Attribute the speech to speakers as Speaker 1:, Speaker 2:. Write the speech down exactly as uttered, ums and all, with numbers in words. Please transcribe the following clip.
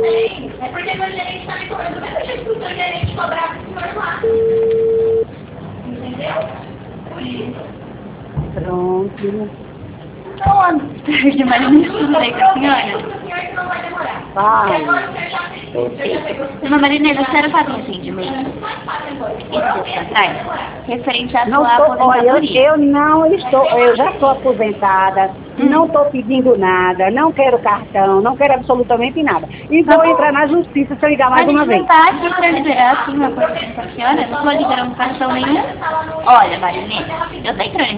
Speaker 1: sei. É porque meu gerente tá me cobrando do mesmo jeito que o seu gerente cobrava o senhor lá. Entendeu? Por isso.
Speaker 2: Pronto.
Speaker 3: Boa tarde, Marinês, tudo bem com a senhora?
Speaker 1: O senhor que não vai demorar.
Speaker 2: Vai.
Speaker 1: E agora o senhor já fez. O senhor já pegou.
Speaker 3: Dona Marinês, a senhora faz um atendimento esses dias atrás, referente à
Speaker 2: Não
Speaker 3: sua
Speaker 2: tô, olha, eu,
Speaker 3: aposentadoria.
Speaker 2: eu não estou, eu já estou aposentada,
Speaker 3: Hum.
Speaker 2: não estou pedindo nada, não quero cartão, não quero absolutamente nada. E
Speaker 3: Tá
Speaker 2: vou
Speaker 3: bom.
Speaker 2: entrar na justiça se eu ligar
Speaker 3: A
Speaker 2: mais
Speaker 3: gente
Speaker 2: uma
Speaker 3: não
Speaker 2: vez.
Speaker 3: tá aqui pra liberar assim uma coisa pra senhora, não tô liberando cartão nenhum. Olha, Marinês, eu tô entrando em